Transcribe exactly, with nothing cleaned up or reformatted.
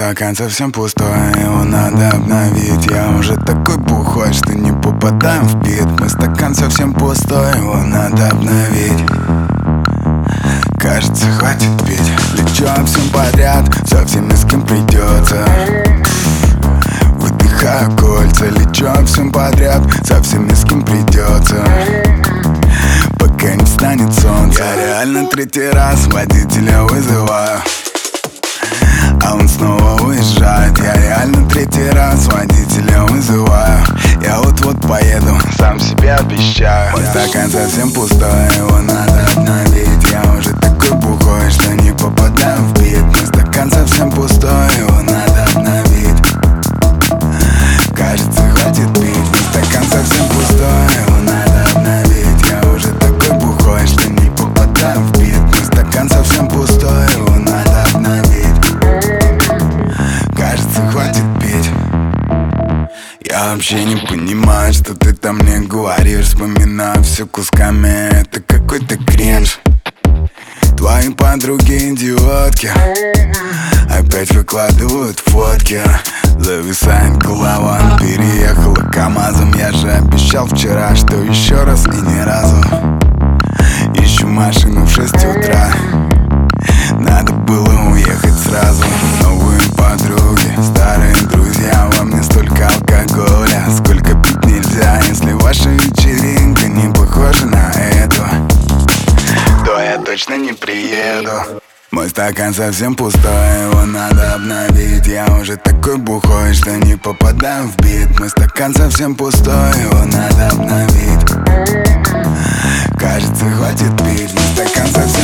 стакан совсем пустой, его надо обновить. Я уже такой бухой, что не попадаем в бит. Мой стакан совсем пустой, его надо обновить. Кажется, хватит пить. Лечу всем подряд, совсем ни с кем придется. Выдыхаю кольца, лечу всем подряд, совсем ни с кем придется. Пока не встанет солнце. Я реально третий раз водителя вызываю, а он снова уезжает. Я реально третий раз водителя вызываю. Я вот-вот поеду, сам себе обещаю. Мой стакан совсем пустой, его надо обновить. Я уже такой бухой, что не попадаю в бит. Мой стакан совсем пустой, его надо обновить. Кажется, хватит пить. Мой стакан совсем пустой, его надо обновить. Я уже такой бухой, что не попадаю в бит. Мой стакан совсем пустой, его надо обновить. Кажется, хватит пить. Я вообще не понимаю, что ты там мне говоришь. Вспоминаю все кусками, это какой-то кринж. Твои подруги идиотки опять выкладывают фотки. Зависает голова, он переехала КамАЗом. Я же обещал вчера, что еще раз и ни разу. Ищу машину в шесть утра, надо было уехать сразу. Новые подруги, старые друзья, во мне столько алкоголя, сколько пить нельзя. Если ваша вечеринка не похожа на эту, то я точно не приеду. Мой стакан совсем пустой, его надо обновить. Я уже такой бухой, что не попадаю в бит. Мой стакан совсем пустой, его надо обновить. Кажется, хватит пить. Мой стакан совсем